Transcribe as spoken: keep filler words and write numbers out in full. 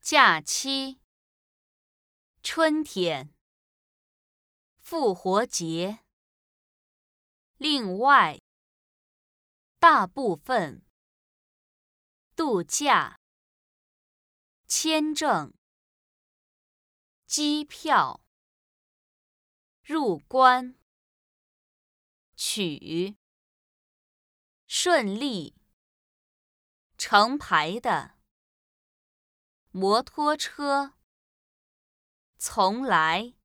假期、春天、复活节。另外，大部分，度假，签证，机票，入关，取，顺利，成排的，摩托车，从来。